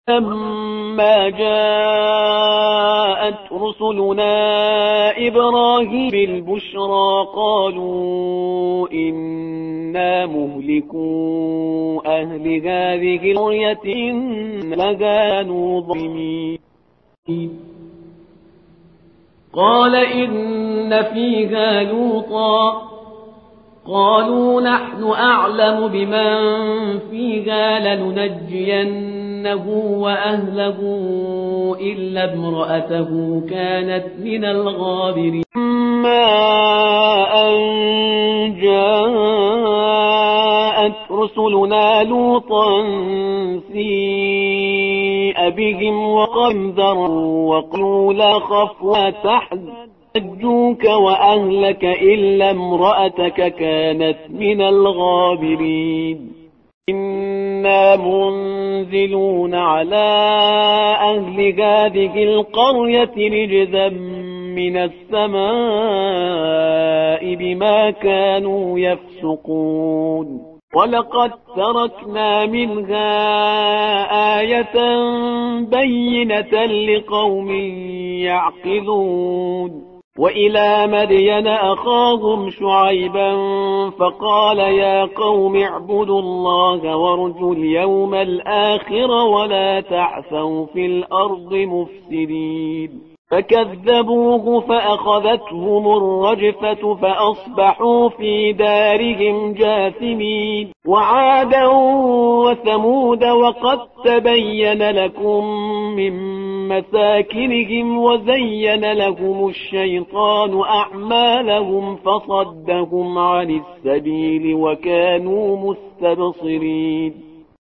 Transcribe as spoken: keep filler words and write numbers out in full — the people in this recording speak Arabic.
لما جاءت رسلنا إبراهيم بالبشرى قالوا إنا مهلكو أهل هذه القرية إن لكانوا ظالمين. قال إن فيها لوطا قالوا نحن أعلم بمن فيها لننجينه وأهله إلا امرأته كانت من الغابرين. ما أن جاءت رسلنا لوطا سيء بهم وقنذروا وقالوا لا خف ولا تحزن نجوك وأهلك إلا امرأتك كانت من الغابرين. إنا منزلون على أهل هذه القرية رجزا من السماء بما كانوا يفسقون. ولقد تركنا منها آية بينة لقوم يعقلون. وإلى مدين أخاهم شعيبا فقال يا قوم اعبدوا الله وارجوا اليوم الآخر ولا تعثوا في الأرض مفسدين. فكذبوه فأخذتهم الرجفة فأصبحوا في دارهم جاثمين. وعادا وثمود وقد تبين لكم من مساكنهم وزين لهم الشيطان أعمالهم فصدهم عن السبيل وكانوا مستبصرين.